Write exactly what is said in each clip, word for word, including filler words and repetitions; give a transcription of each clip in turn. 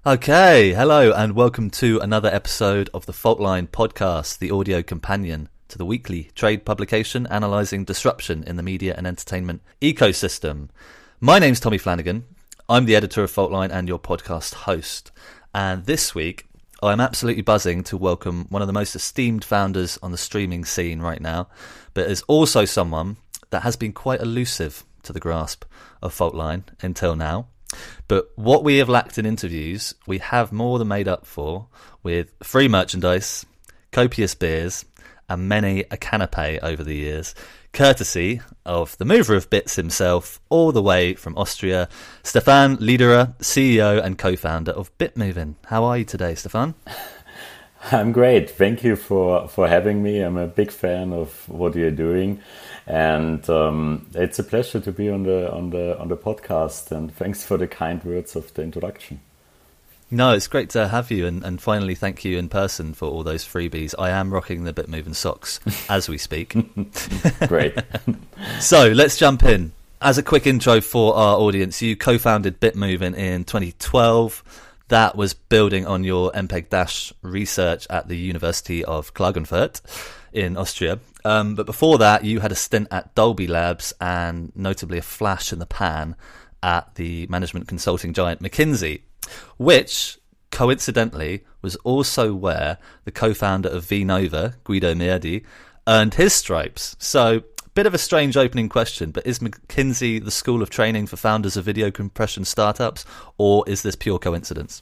Okay, hello and welcome to another episode of the Faultline podcast, the audio companion to the weekly trade publication analysing disruption in the media and entertainment ecosystem. My name's Tommy Flanagan. I'm the editor of Faultline and your podcast host. And this week, I'm absolutely buzzing to welcome one of the most esteemed founders on the streaming scene right now, but is also someone that has been quite elusive to the grasp of Faultline until now. But what we have lacked in interviews, we have more than made up for with free merchandise, copious beers, and many a canapé over the years, courtesy of the mover of bits himself, all the way from Austria, Stefan Lederer, C E O and co-founder of Bitmovin. How are you today, Stefan? I'm great. Thank you for, for having me. I'm a big fan of what you're doing. And um, it's a pleasure to be on the on the on the podcast, and thanks for the kind words of the introduction. No, it's great to have you, and, and finally thank you in person for all those freebies. I am rocking the Bitmovin socks as we speak. Great. So let's jump in. As a quick intro for our audience, you co-founded Bitmovin in twenty twelve. That was building on your M P E G research at the University of Klagenfurt in Austria. Um, but before that, you had a stint at Dolby Labs and notably a flash in the pan at the management consulting giant McKinsey, which coincidentally was also where the co-founder of VNova, Guido Meirdi, earned his stripes. So, bit of a strange opening question, but is McKinsey the school of training for founders of video compression startups, or is this pure coincidence?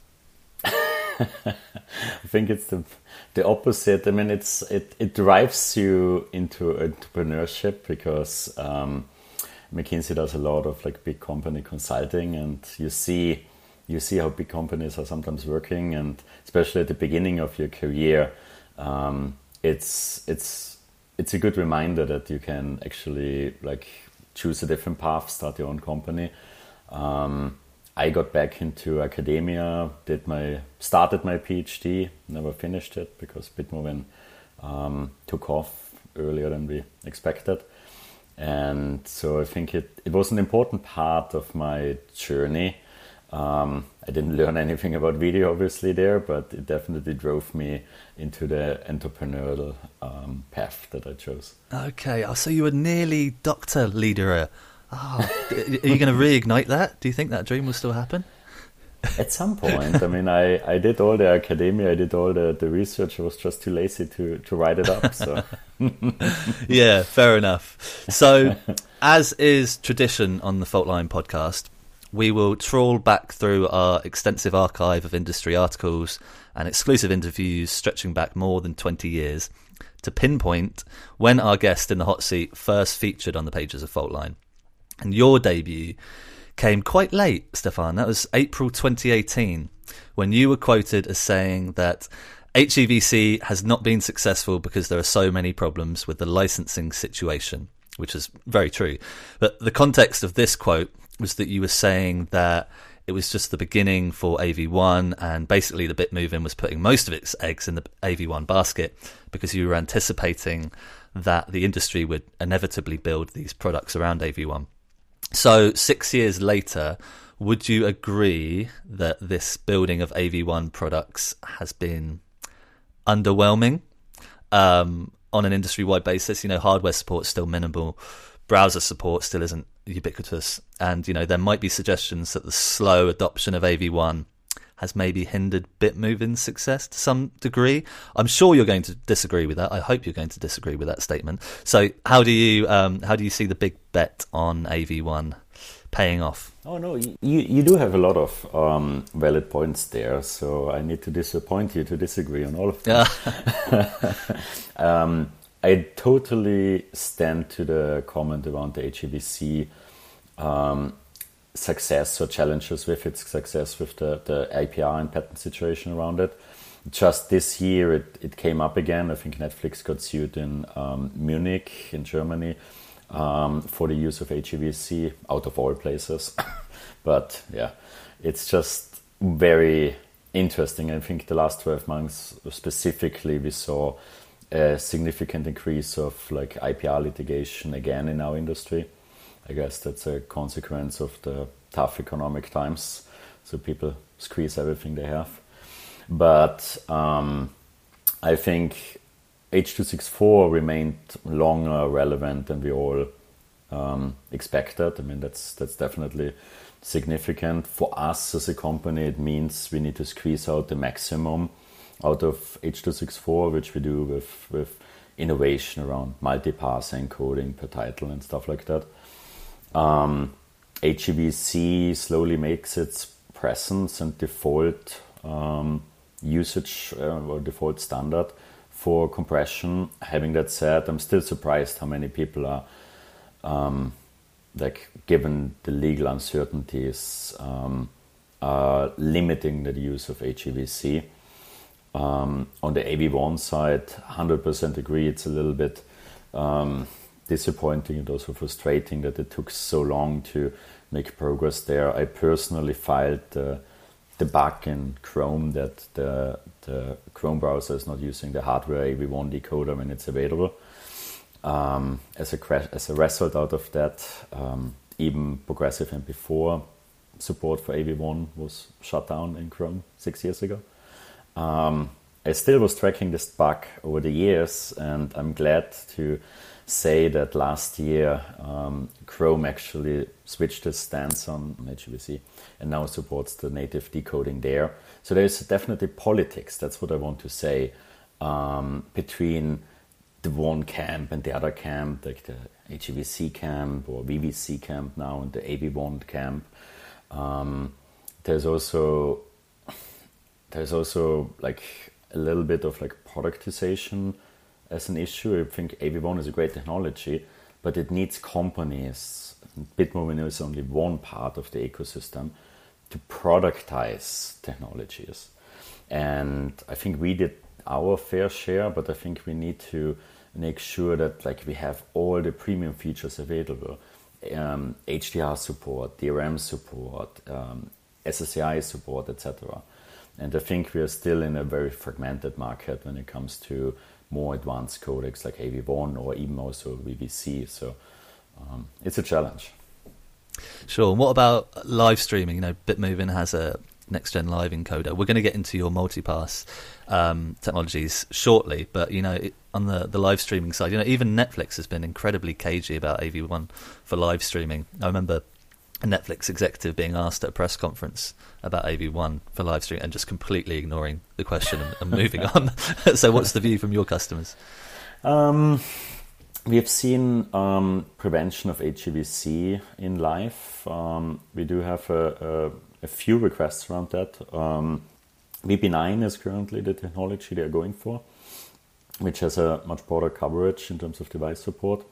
I think it's the the opposite. I mean, it's it, it drives you into entrepreneurship because um, McKinsey does a lot of like big company consulting, and you see you see how big companies are sometimes working, and especially at the beginning of your career, um, it's it's it's a good reminder that you can actually like choose a different path, start your own company. Um, I got back into academia, did my started my PhD, never finished it because Bitmovin um, took off earlier than we expected. And so I think it, it was an important part of my journey. Um, I didn't learn anything about video obviously there, but it definitely drove me into the entrepreneurial um, path that I chose. Okay, so you were nearly Doctor Lederer. Oh, are you going to reignite that? Do you think that dream will still happen? At some point. I mean, I, I did all the academia, I did all the, the research. I was just too lazy to, to write it up. So, yeah, fair enough. So, as is tradition on the Faultline podcast, we will trawl back through our extensive archive of industry articles and exclusive interviews stretching back more than twenty years to pinpoint when our guest in the hot seat first featured on the pages of Faultline. And your debut came quite late, Stefan. That was April twenty eighteen, when you were quoted as saying that H E V C has not been successful because there are so many problems with the licensing situation, which is very true. But the context of this quote was that you were saying that it was just the beginning for A V one, and basically the Bitmovin was putting most of its eggs in the A V one basket because you were anticipating that the industry would inevitably build these products around A V one. So six years later, would you agree that this building of A V one products has been underwhelming um, on an industry-wide basis? You know, hardware support is still minimal, browser support still isn't ubiquitous, and you know there might be suggestions that the slow adoption of A V one has maybe hindered Bitmovin's success to some degree. I'm sure you're going to disagree with that. I hope you're going to disagree with that statement. So how do you um, how do you see the big bet on A V one paying off? Oh no, you you do have a lot of um, valid points there. So I need to disappoint you to disagree on all of them. um, I totally stand to the comment around the H E V C um, success or challenges with its success with the, the I P R and patent situation around it. Just this year it, it came up again. I think Netflix got sued in um, Munich in Germany um, for the use of H E V C out of all places. But yeah, it's just very interesting. I think the last twelve months specifically we saw a significant increase of like I P R litigation again in our industry. I guess that's a consequence of the tough economic times. so people squeeze everything they have. But um, I think H two sixty-four remained longer relevant than we all um, expected. I mean, that's that's definitely significant. For us as a company, it means we need to squeeze out the maximum out of H two sixty-four, which we do with, with innovation around multi-pass encoding per title and stuff like that. Um, H E V C slowly makes its presence and default um, usage uh, or default standard for compression. Having that said, I'm still surprised how many people are, um, like, given the legal uncertainties, um, are limiting the use of H E V C. Um, on the A V one side, one hundred percent agree. It's a little bit um, disappointing and also frustrating that it took so long to make progress there. I personally filed the, the bug in Chrome that the, the Chrome browser is not using the hardware A V one decoder when it's available. Um, as, a, as a result out of that, um, even Progressive M P four support for A V one was shut down in Chrome six years ago. Um, I still was tracking this bug over the years, and I'm glad to say that last year um, Chrome actually switched its stance on H E V C and now supports the native decoding there. So there's definitely politics, that's what I want to say, um, between the one camp and the other camp, like the H E V C camp or V V C camp now and the A V one camp. Um, there's also there's also like a little bit of like productization as an issue. I think A V one is a great technology, but it needs companies. Bitmovin is only one part of the ecosystem to productize technologies. And I think we did our fair share, but I think we need to make sure that like we have all the premium features available. Um, H D R support, D R M support, um, S S A I support, et cetera. And I think we are still in a very fragmented market when it comes to more advanced codecs like A V one or even also V V C. So um, it's a challenge. Sure. And what about live streaming? You know, Bitmovin has a next-gen live encoder. We're going to get into your multipass um, technologies shortly, but you know, it, on the, the live streaming side, you know, even Netflix has been incredibly cagey about A V one for live streaming. I remember a Netflix executive being asked at a press conference about A V one for live stream and just completely ignoring the question and, and moving on. So what's the view from your customers? Um, we have seen um, prevention of H E V C in live. Um, we do have a, a, a few requests around that. Um, V P nine is currently the technology they're going for, which has a much broader coverage in terms of device support.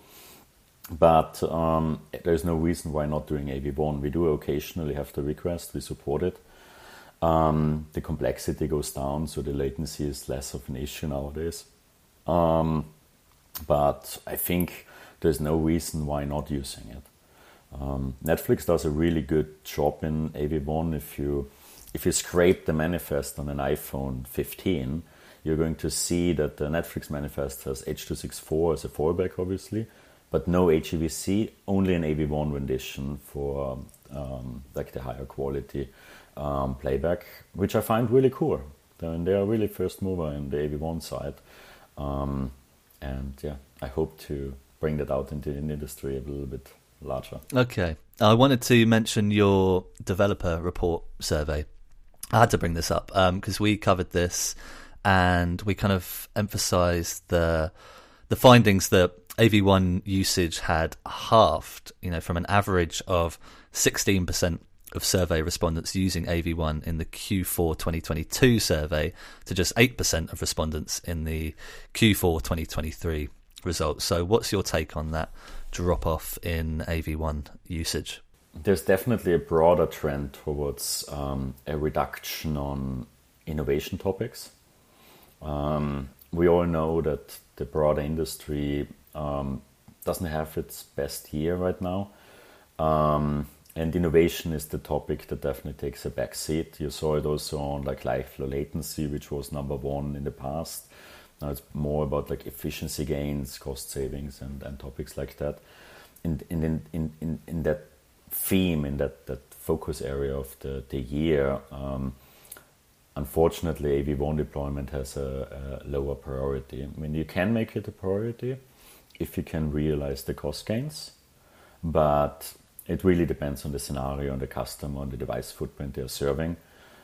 But um, there's no reason why not doing A V one. We do occasionally have the request, we support it. Um, the complexity goes down, so the latency is less of an issue nowadays. Um, but I think there's no reason why not using it. Um, Netflix does a really good job in A V one. If you, if you scrape the manifest on an iPhone fifteen, you're going to see that the Netflix manifest has H two sixty-four as a fallback, obviously, but no H E V C, only an A V one rendition for um, like the higher quality um, playback, which I find really cool. And they are really first mover in the A V one side. Um, and yeah, I hope to bring that out into the industry a little bit larger. Okay. I wanted to mention your developer report survey. I had to bring this up because um, we covered this and we kind of emphasized the the findings that A V one usage had halved, you know, from an average of sixteen percent of survey respondents using A V one in the Q four twenty twenty-two survey to just eight percent of respondents in the Q four twenty twenty-three results. So what's your take on that drop off in A V one usage? There's definitely a broader trend towards um, a reduction on innovation topics. Um, we all know that the broader industry um, doesn't have its best year right now. Um, and innovation is the topic that definitely takes a back seat. You saw it also on like live low latency, which was number one in the past. Now it's more about like efficiency gains, cost savings, and, and topics like that. And in, in, in, in, in that theme, in that, that focus area of the, the year, um, unfortunately, A V one deployment has a, a lower priority. I mean, you can make it a priority if you can realize the cost gains, but it really depends on the scenario, on the customer, on the device footprint they're serving.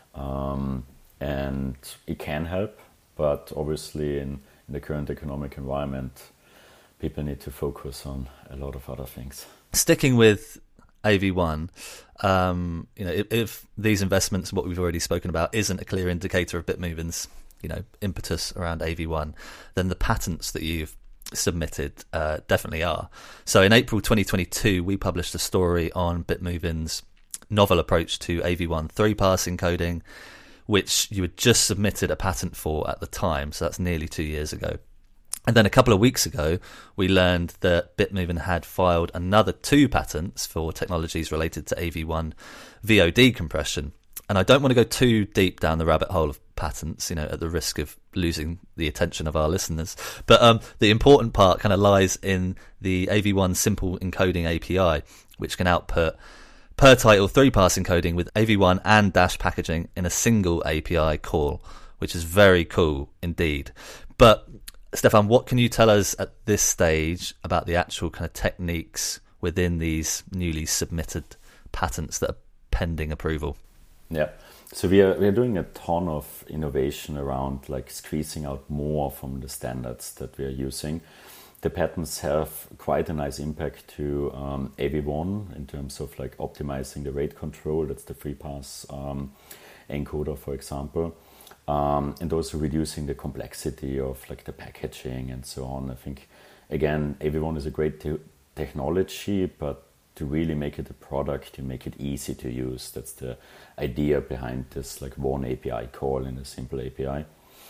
Um, and it can help, but obviously in, in the current economic environment, people need to focus on a lot of other things. Sticking with A V one, um, you know, if, if these investments, what we've already spoken about, isn't a clear indicator of Bitmoven's, you know, impetus around A V one, then the patents that you've submitted uh, definitely are. So in April twenty twenty-two, we published a story on Bitmoven's novel approach to A V one three-pass encoding, which you had just submitted a patent for at the time. So that's nearly two years ago. And then a couple of weeks ago, we learned that Bitmoven had filed another two patents for technologies related to A V one V O D compression. And I don't want to go too deep down the rabbit hole of patents, you know, at the risk of losing the attention of our listeners. But um, the important part kind of lies in the A V one simple encoding A P I, which can output per title three-pass encoding with A V one and Dash packaging in a single A P I call, which is very cool indeed. But Stefan, what can you tell us at this stage about the actual kind of techniques within these newly submitted patents that are pending approval? Yeah, so we are we are doing a ton of innovation around like squeezing out more from the standards that we are using. The patents have quite a nice impact to um, A V one in terms of like optimizing the rate control. That's the free pass um, encoder, for example. Um, and also reducing the complexity of like the packaging and so on. I think, again, A V one is a great te- technology, but to really make it a product, you make it easy to use. That's the idea behind this like one A P I call in a simple A P I.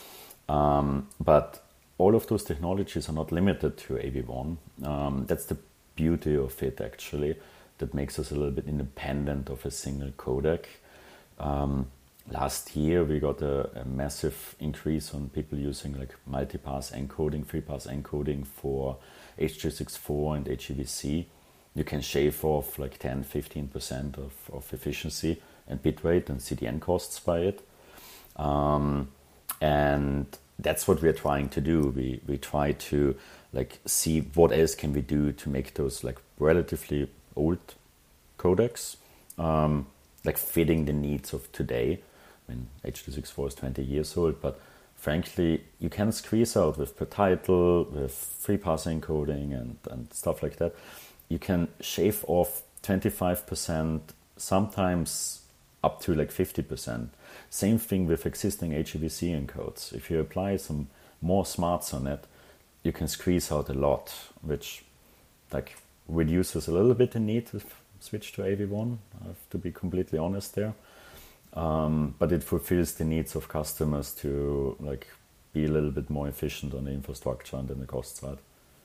Um, but all of those technologies are not limited to A V one. Um, that's the beauty of it, actually, that makes us a little bit independent of a single codec. Um, Last year, we got a, a massive increase on people using like multi-pass encoding, free-pass encoding for H two sixty-four and H E V C. You can shave off like ten to fifteen percent of, of efficiency and bitrate and C D N costs by it. Um, and that's what we're trying to do. We we try to like see what else can we do to make those like relatively old codecs um, like fitting the needs of today. I mean, H two sixty-four is twenty years old, but frankly, you can squeeze out with per title, with free pass encoding and, and stuff like that. You can shave off twenty-five percent, sometimes up to like fifty percent. Same thing with existing H E V C encodes. If you apply some more smarts on it, you can squeeze out a lot, which like reduces a little bit the need to switch to A V one. I have to be completely honest there. Um, but it fulfills the needs of customers to like be a little bit more efficient on the infrastructure and then the cost side.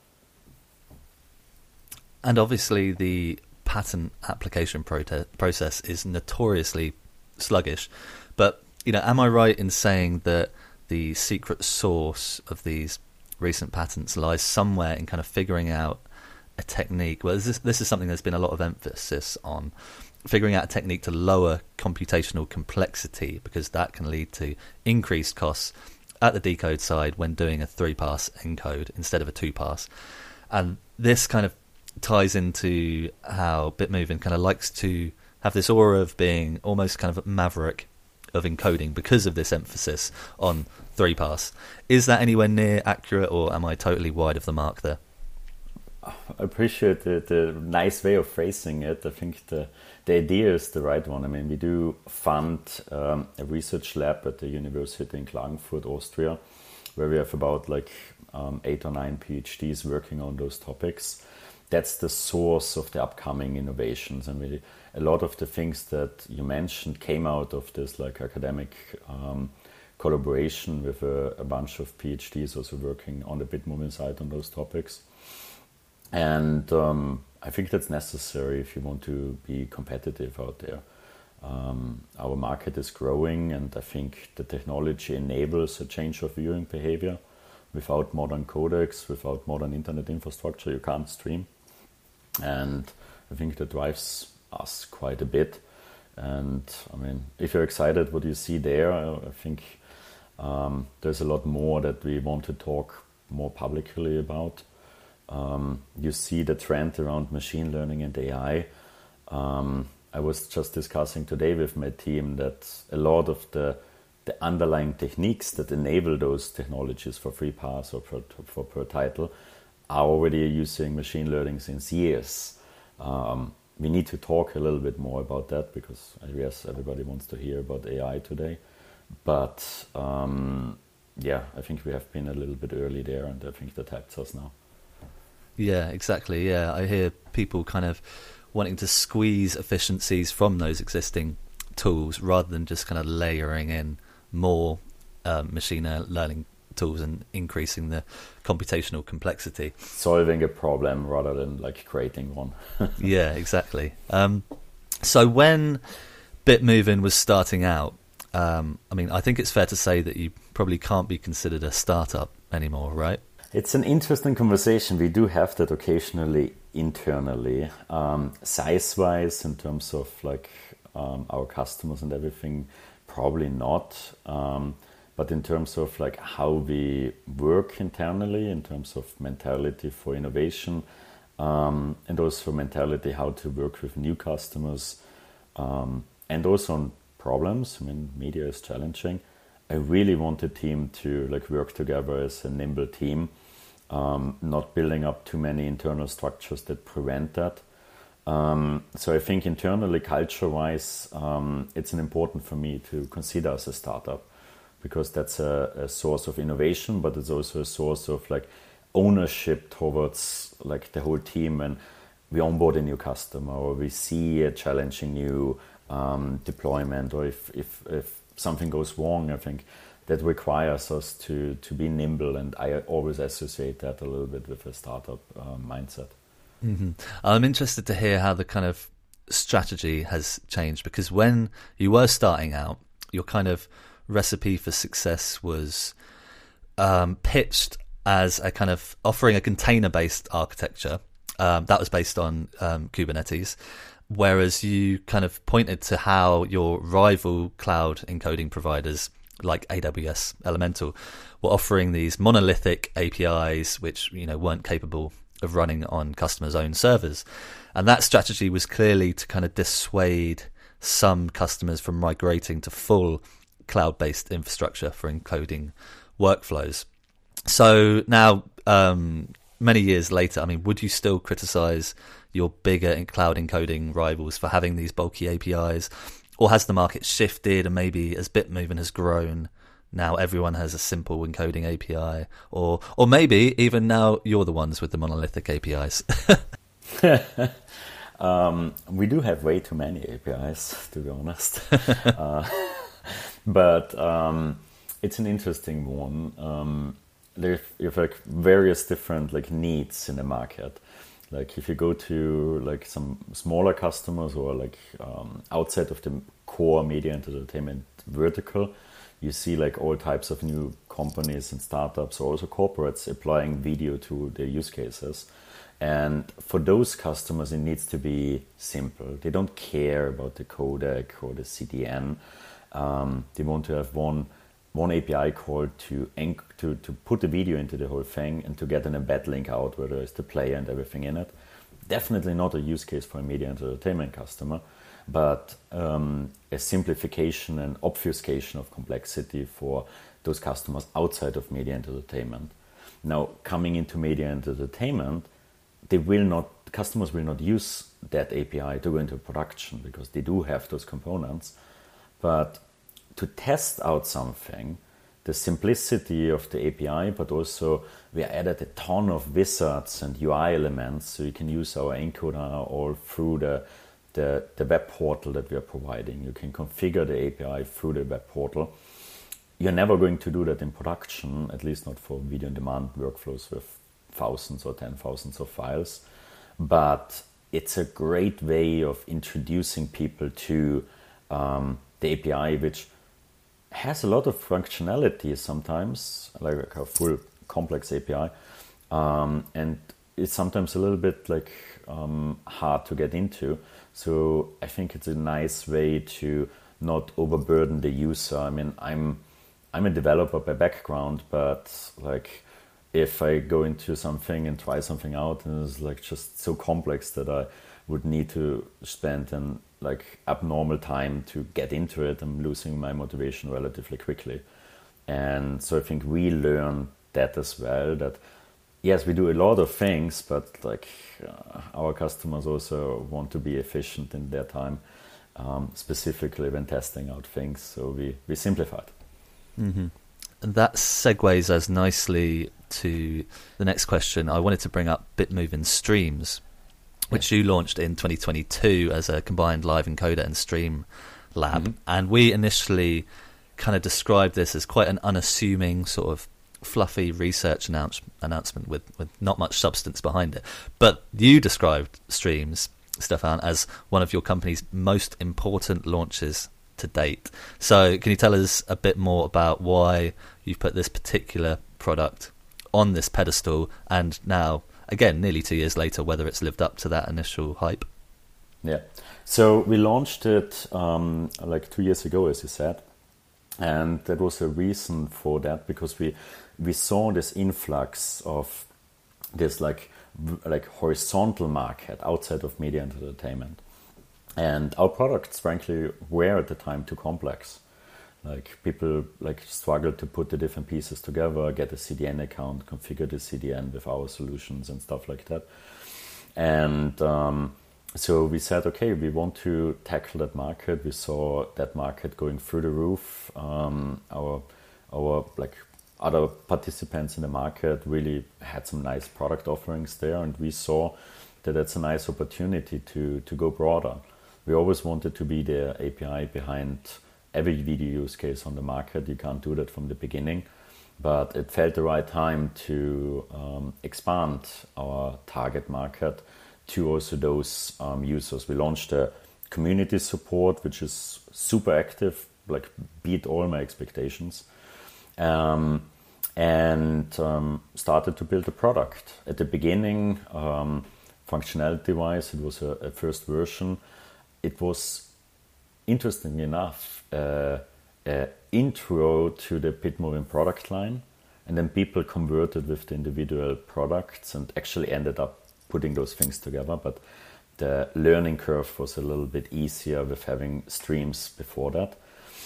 And obviously the patent application prote- process is notoriously sluggish. But, you know, am I right in saying that the secret sauce of these recent patents lies somewhere in kind of figuring out a technique? Well, this, this is something there's been a lot of emphasis on. Figuring out a technique to lower computational complexity, because that can lead to increased costs at the decode side when doing a three-pass encode instead of a two-pass. And this kind of ties into how Bitmoven kind of likes to have this aura of being almost kind of maverick of encoding because of this emphasis on three-pass. Is that anywhere near accurate, or am I totally wide of the mark there? I appreciate the, the nice way of phrasing it. I think the the idea is the right one. I mean, we do fund um, a research lab at the university in Klagenfurt, Austria, where we have about like um, eight or nine PhDs working on those topics. That's the source of the upcoming innovations. And really, a lot of the things that you mentioned came out of this like academic um, collaboration with a, a bunch of PhDs also working on the Bitmoven side on those topics. And um, I think that's necessary if you want to be competitive out there. Um, our market is growing, and I think the technology enables a change of viewing behavior. Without modern codecs, without modern internet infrastructure, you can't stream. And I think that drives us quite a bit. And I mean, if you're excited what you see there, I, I think um, there's a lot more that we want to talk more publicly about. Um, you see the trend around machine learning and A I. Um, I was just discussing today with my team that a lot of the the underlying techniques that enable those technologies for free pass or for, for per title are already using machine learning since years. Um, we need to talk a little bit more about that because I guess everybody wants to hear about A I today. But um, yeah, I think we have been a little bit early there, and I think that helps us now. Yeah, exactly. Yeah, I hear people kind of wanting to squeeze efficiencies from those existing tools rather than just kind of layering in more um, machine learning tools and increasing the computational complexity. Solving a problem rather than like creating one. Yeah, exactly. Um, so when Bitmovin was starting out, um, I mean, I think it's fair to say that you probably can't be considered a startup anymore, right? It's an interesting conversation. We do have that occasionally internally. Um, size-wise, in terms of like um, our customers and everything, probably not. Um, but in terms of like how we work internally, in terms of mentality for innovation, um, and also mentality how to work with new customers, um, and also on problems. I mean, media is challenging. I really want the team to like work together as a nimble team, um, not building up too many internal structures that prevent that. Um, so I think internally, culture-wise, um, it's an important for me to consider as a startup, because that's a, a source of innovation, but it's also a source of like ownership towards like the whole team. And we onboard a new customer, or we see a challenging new um, deployment, or if, if if something goes wrong, I think that requires us to to be nimble. And I always associate that a little bit with a startup uh, mindset. Mm-hmm. I'm interested to hear how the kind of strategy has changed, because when you were starting out, your kind of recipe for success was um, pitched as a kind of offering a container-based architecture um, that was based on um, Kubernetes, whereas you kind of pointed to how your rival cloud encoding providers like A W S Elemental were offering these monolithic A P Is which, you know, weren't capable of running on customers' own servers. And that strategy was clearly to kind of dissuade some customers from migrating to full cloud-based infrastructure for encoding workflows. So now, um, many years later, I mean, would you still criticize your bigger cloud encoding rivals for having these bulky A P Is? Or has the market shifted, and maybe as Bitmovin has grown, now everyone has a simple encoding A P I? Or or maybe even now you're the ones with the monolithic A P Is. um, we do have way too many A P Is, to be honest. uh, but um, it's an interesting one. Um, there you have like various different like needs in the market. Like if you go to like some smaller customers, or like um, outside of the core media and entertainment vertical, you see like all types of new companies and startups, or also corporates, applying video to their use cases. And for those customers, it needs to be simple. They don't care about the codec or the C D N. Um, they want to have one one A P I call to, to to put the video into the whole thing, and to get an embed link out where there is the player and everything in it. Definitely not a use case for a media and entertainment customer, but um, a simplification and obfuscation of complexity for those customers outside of media and entertainment. Now, coming into media and entertainment, they will not, customers will not use that A P I to go into production, because they do have those components. But to test out something, the simplicity of the A P I, but also we added a ton of wizards and U I elements, so you can use our encoder all through the, the, the web portal that we are providing. You can configure the A P I through the web portal. You're never going to do that in production, at least not for video on demand workflows with thousands or ten thousands of files. But it's a great way of introducing people to um, the A P I, which has a lot of functionality sometimes, like a full complex A P I, um, and it's sometimes a little bit like um, hard to get into. So I think it's a nice way to not overburden the user. I mean, I'm I'm a developer by background, but like if I go into something and try something out and it's like just so complex that I would need to spend an like abnormal time to get into it, I'm losing my motivation relatively quickly. And so I think we learn that as well, that yes, we do a lot of things, but like uh, our customers also want to be efficient in their time, um, specifically when testing out things. So we, we simplified. Mm-hmm. And that segues us nicely to the next question. I wanted to bring up Bitmovin Streams, which yeah. you launched in twenty twenty-two as a combined live encoder and stream lab. Mm-hmm. And we initially kind of described this as quite an unassuming sort of fluffy research announce- announcement with, with not much substance behind it. But you described Streams, Stefan, as one of your company's most important launches to date. So can you tell us a bit more about why you've put this particular product on this pedestal, and now, again, nearly two years later, whether it's lived up to that initial hype? Yeah. So we launched it um, like two years ago, as you said. And that was a reason for that, because we we saw this influx of this like like horizontal market outside of media and entertainment, and our products, frankly, were at the time too complex. Like people like struggled to put the different pieces together, get a C D N account, configure the C D N with our solutions and stuff like that. And um, so we said, okay, we want to tackle that market. We saw that market going through the roof. Um, our our like other participants in the market really had some nice product offerings there, and we saw that that's a nice opportunity to to go broader. We always wanted to be the A P I behind every video use case on the market. You can't do that from the beginning, but it felt the right time to um, expand our target market to also those um, users. We launched a community support, which is super active, like beat all my expectations, um, and um, started to build a product. At the beginning, um, functionality-wise, it was a, a first version. It was, interestingly enough, uh, an intro to the Bitmovin product line, and then people converted with the individual products and actually ended up putting those things together. But the learning curve was a little bit easier with having streams before that.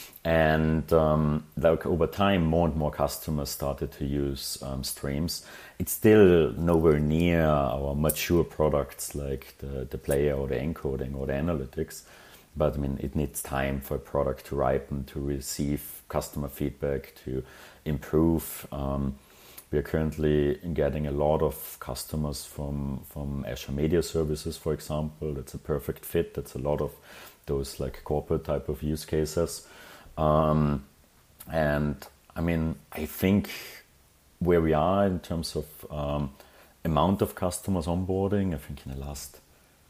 And um, like over time, more and more customers started to use um, streams. It's still nowhere near our mature products like the, the player or the encoding or the analytics. But I mean, it needs time for a product to ripen, to receive customer feedback, to improve. Um, we are currently getting a lot of customers from, from Azure Media Services, for example. That's a perfect fit. That's a lot of those like corporate type of use cases. Um, and I mean, I think where we are in terms of um, amount of customers onboarding, I think in the last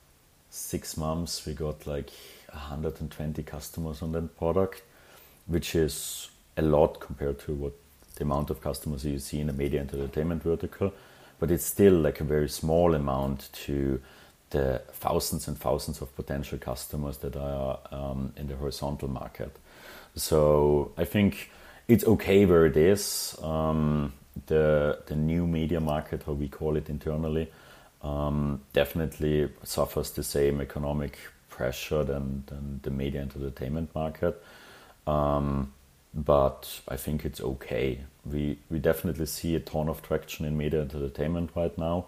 six months we got like one hundred twenty customers on that product, which is a lot compared to what the amount of customers you see in the media and entertainment vertical. But it's still like a very small amount to the thousands and thousands of potential customers that are um, in the horizontal market. So I think it's okay where it is. Um, the the new media market, how we call it internally, um, definitely suffers the same economic pressure than, than the media and entertainment market. Um, but I think it's okay. We we definitely see a ton of traction in media and entertainment right now.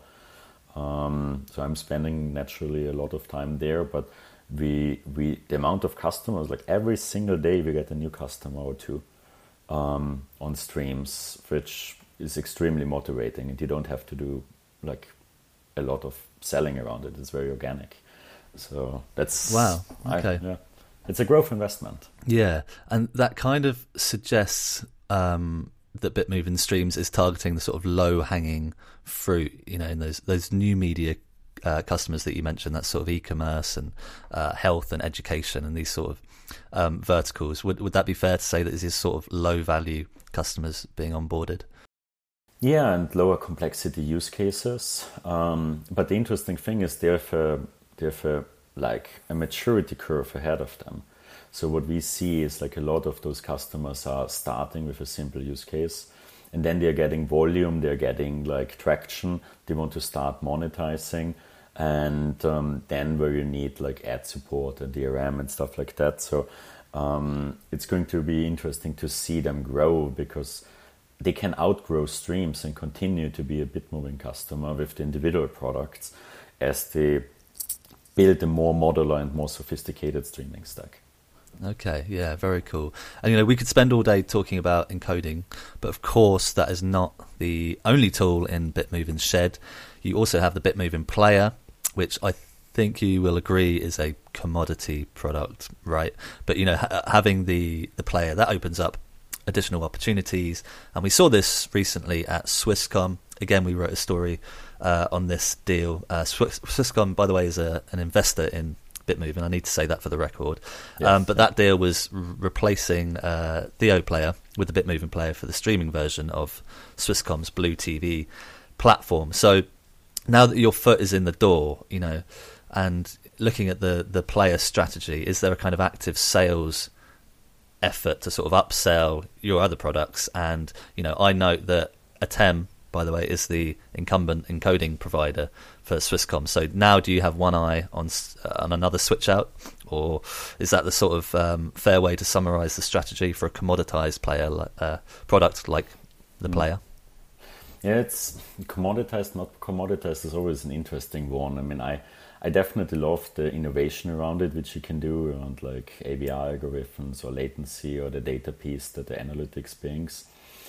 Um, so I'm spending naturally a lot of time there, but we we the amount of customers, like every single day we get a new customer or two um, on streams, which is extremely motivating, and you don't have to do like a lot of selling around it. It's very organic. So that's wow. Okay, I, yeah, it's a growth investment. Yeah, and that kind of suggests um, that Bitmovin Streams is targeting the sort of low-hanging fruit. You know, in those those new media uh, customers that you mentioned, that sort of e-commerce and uh, health and education and these sort of um, verticals. Would would that be fair to say that this is sort of low-value customers being onboarded? Yeah, and lower complexity use cases. Um, but the interesting thing is they have a, they have a, like a maturity curve ahead of them. So what we see is like a lot of those customers are starting with a simple use case, and then they're getting volume, they're getting like traction, they want to start monetizing, and um, then where you need like ad support and D R M and stuff like that. So um, it's going to be interesting to see them grow, because they can outgrow streams and continue to be a Bitmoving customer with the individual products as they build a more modular and more sophisticated streaming stack. Okay, yeah, very cool. And you know, we could spend all day talking about encoding, but of course that is not the only tool in Bitmoving's shed. You also have the Bitmoving Player, which I think you will agree is a commodity product, right? But you know, ha- having the the player, that opens up additional opportunities, and we saw this recently at Swisscom. Again, we wrote a story uh, on this deal. Uh, Swiss- Swisscom, by the way, is a, an investor in Bitmoving. I need to say that for the record. Yes. Um, but that deal was r- replacing uh, Theo Player with the Bitmoving Player for the streaming version of Swisscom's Blue T V platform. So now that your foot is in the door, you know, and looking at the the player strategy, is there a kind of active sales effort to sort of upsell your other products? And you know, I note that Atem, by the way, is the incumbent encoding provider for Swisscom. So now, do you have one eye on uh, on another switch out, or is that the sort of um, fair way to summarize the strategy for a commoditized player uh, product like the player? Yeah, it's commoditized, not commoditized is always an interesting one. I mean, I, I definitely love the innovation around it, which you can do around like A B I algorithms or latency or the data piece that the analytics brings.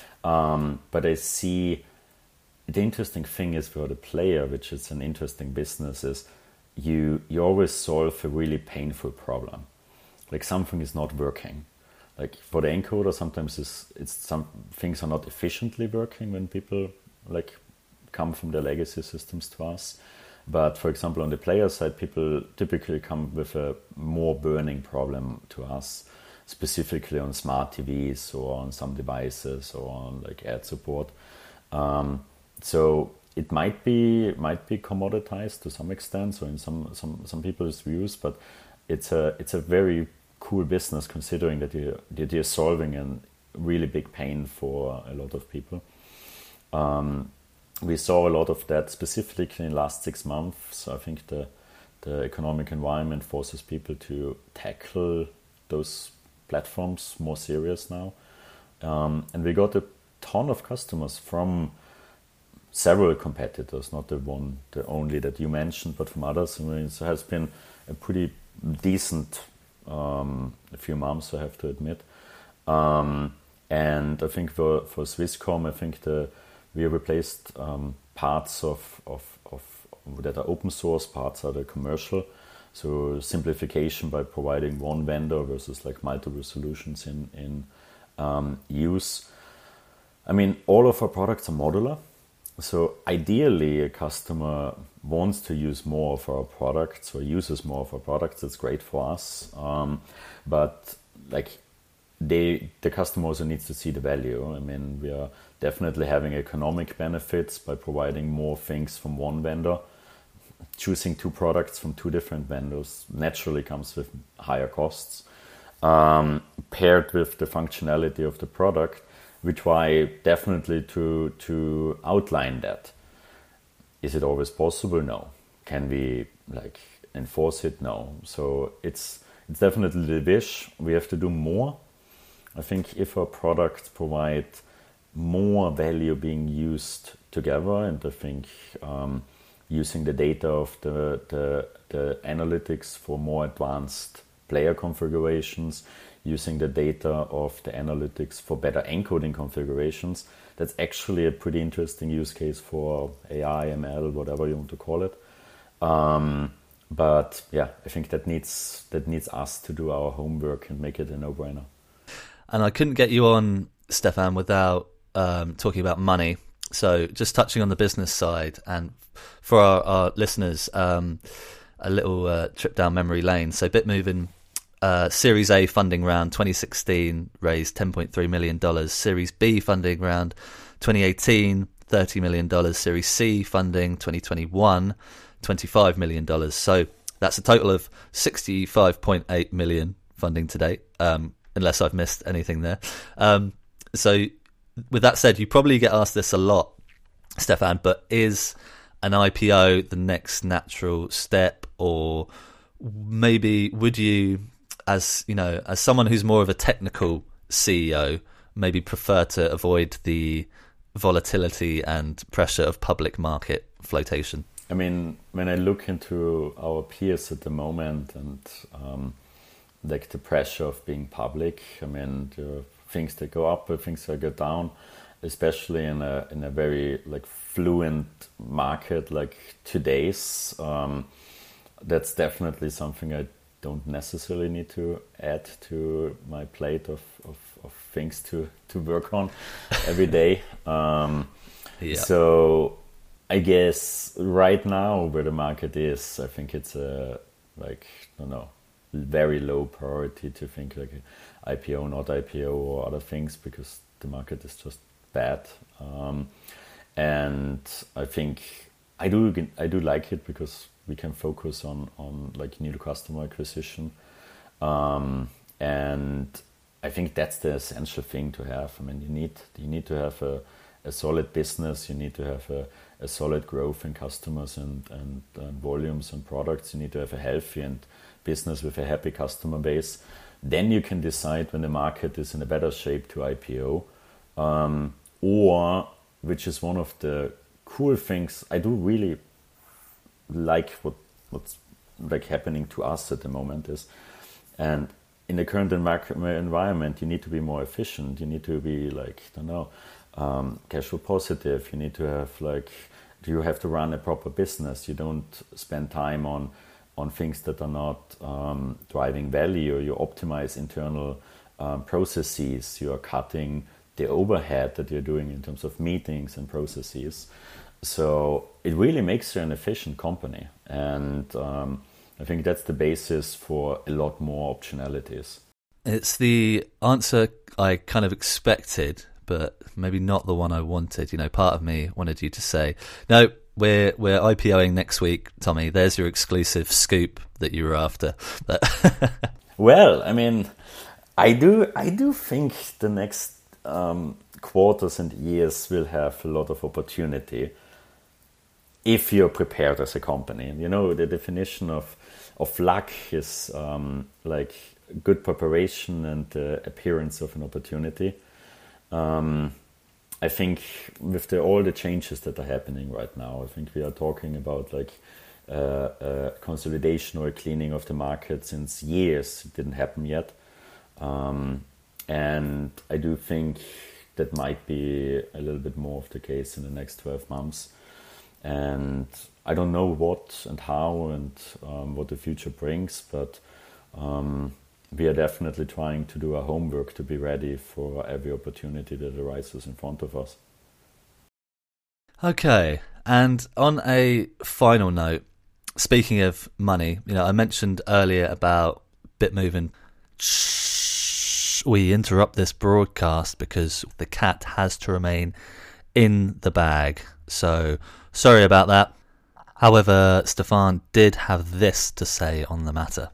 Um, but I see the interesting thing is for the player, which is an interesting business, is you you always solve a really painful problem. Like something is not working. Like for the encoder, sometimes it's, it's some things are not efficiently working when people like come from their legacy systems to us. But for example, on the player side, people typically come with a more burning problem to us, specifically on smart T Vs or on some devices or on like ad support. Um, so it might be might be commoditized to some extent, so in some some some people's views, but it's a it's a very cool business considering that you that you're solving a really big pain for a lot of people. Um, we saw a lot of that specifically in the last six months. I think the the economic environment forces people to tackle those platforms more serious now, um, and we got a ton of customers from several competitors, not the one, the only that you mentioned, but from others. I mean, it has been a pretty decent um, a few months, I have to admit. Um, and I think for, for Swisscom, I think the we replaced um, parts of, of, of that are open source, parts are the commercial. So simplification by providing one vendor versus like multiple solutions in, in um, use. I mean, all of our products are modular. So ideally, a customer wants to use more of our products or uses more of our products. That's great for us. Um, but like they, the customer also needs to see the value. I mean, we are definitely having economic benefits by providing more things from one vendor. Choosing two products from two different vendors naturally comes with higher costs. Um, paired with the functionality of the product, we try definitely to to outline that. Is it always possible? No. Can we like enforce it? No. So it's it's definitely the wish. We have to do more. I think if our products provide more value being used together, and I think um, using the data of the, the the analytics for more advanced player configurations, using the data of the analytics for better encoding configurations, that's actually a pretty interesting use case for A I, M L, whatever you want to call it. Um, but yeah, I think that needs that needs us to do our homework and make it a no-brainer. And I couldn't get you on, Stefan, without um, talking about money. So just touching on the business side, and for our, our listeners, um, a little uh, trip down memory lane. So Bitmoving Uh, Series A funding round twenty sixteen raised ten point three million dollars. Series B funding round twenty eighteen, thirty million dollars. Series C funding twenty twenty-one, twenty-five million dollars. So that's a total of sixty-five point eight million dollars funding to date, um, unless I've missed anything there. Um, so with that said, you probably get asked this a lot, Stefan, but is an I P O the next natural step, or maybe would you, as you know, as someone who's more of a technical C E O, maybe prefer to avoid the volatility and pressure of public market flotation? I mean, when I look into our peers at the moment and um, like the pressure of being public, I mean, there are things that go up, things that go down, especially in a in a very like fluent market like today's. Um, that's definitely something I don't necessarily need to add to my plate of, of, of things to, to work on every day. Um, yeah. So I guess right now where the market is, I think it's a like I don't know. very low priority to think like I P O, not I P O or other things, because the market is just bad. Um, and I think I do I do like it because we can focus on, on like new customer acquisition. Um, and I think that's the essential thing to have. I mean, you need you need to have a, a solid business, you need to have a, a solid growth in customers and, and, and volumes and products, you need to have a healthy and business with a happy customer base. Then you can decide when the market is in a better shape to I P O, um, or, which is one of the cool things, I do really like what what's like happening to us at the moment is, and in the current environment, you need to be more efficient. You need to be like, I don't know, um, cash flow positive. You need to have like, you have to run a proper business. You don't spend time on on things that are not um, driving value. You optimize internal um, processes. You are cutting the overhead that you're doing in terms of meetings and processes. So it really makes you an efficient company. And um, I think that's the basis for a lot more optionalities. It's the answer I kind of expected, but maybe not the one I wanted. You know, part of me wanted you to say, no, We're we're IPOing next week, Tommy. There's your exclusive scoop that you were after. Well, I mean, I do I do think the next um, quarters and years will have a lot of opportunity if you're prepared as a company. You know, the definition of of luck is um, like good preparation and the appearance of an opportunity. Um, I think with the, all the changes that are happening right now, I think we are talking about like uh, a consolidation or a cleaning of the market since years. It didn't happen yet. Um, and I do think that might be a little bit more of the case in the next twelve months. And I don't know what and how and um, what the future brings, but um, we are definitely trying to do our homework to be ready for every opportunity that arises in front of us. Okay, and on a final note, speaking of money, you know, I mentioned earlier about Bitmovin. Shh, we interrupt this broadcast because the cat has to remain in the bag. So sorry about that. However, Stefan did have this to say on the matter.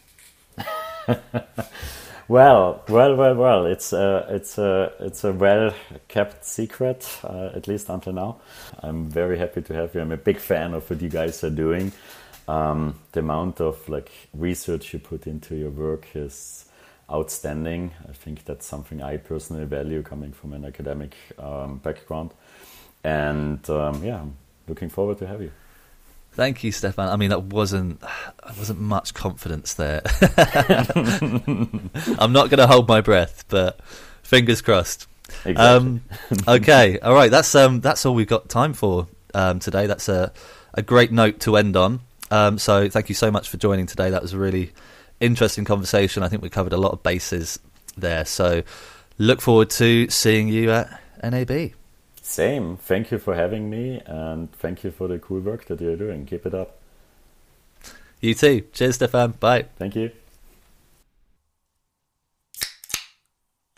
well, well, well, well. It's a, it's a, it's a well-kept secret, uh, at least until now. I'm very happy to have you. I'm a big fan of what you guys are doing. Um, the amount of like research you put into your work is outstanding. I think that's something I personally value, coming from an academic um, background. And um, yeah, I'm looking forward to have you. Thank you, Stefan. I mean, that wasn't that wasn't much confidence there. I'm not going to hold my breath, but fingers crossed. Exactly. Um, okay, all right. That's um, that's all we've got time for um, today. That's a a great note to end on. Um, so thank you so much for joining today. That was a really interesting conversation. I think we covered a lot of bases there. So look forward to seeing you at N A B. Same. Thank you for having me, and thank you for the cool work that you're doing. Keep it up. You too. Cheers, Stefan. Bye. Thank you.